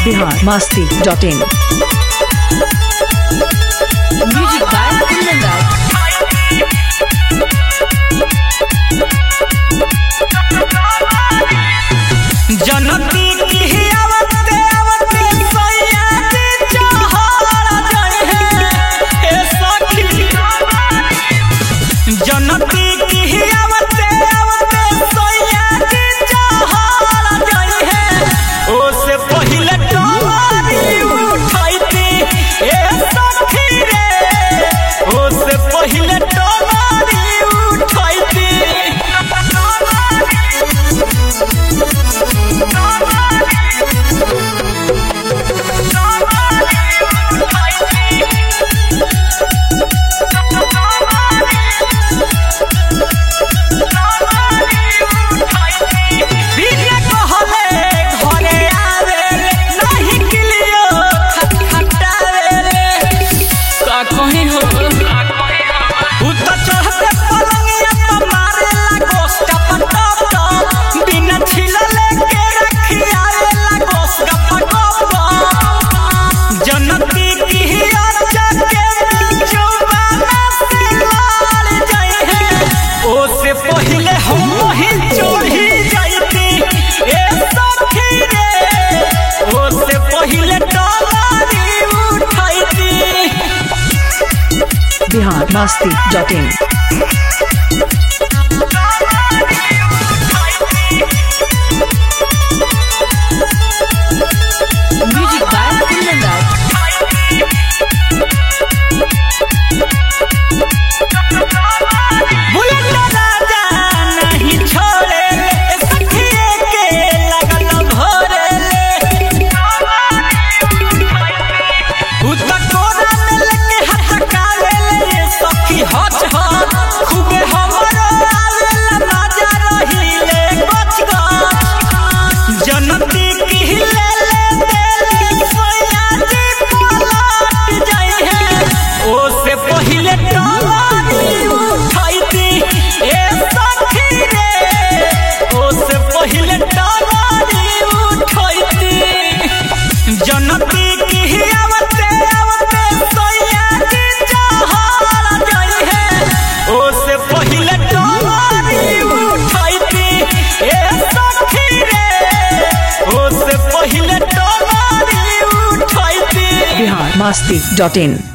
biharmasti.in Music by Kundan जनती की आवते आवते सैया के चहर जाए हे सखी जनती की आवते आवते सैया के चहर जाए ओ से पहिले टमारी उठाईती हे सखी रे ओ से पहिले टमारी उठाईती पहिले हम ही चोरी जाईती ए सखी रे ओ से पहिले टमारी उठाईती biharmasti.in Music by Kundan जनती की ले जाए है ओ से पहिले टमारी उठाईती ए सखी रे ओ से पहिले टमारी उठाईती जनती की आवते आवते सैया के चहर जाए है ओ से पहिले टमारी उठाईती ए सखी रे ओ से पहिले टमारी उठाईती biharmasti.in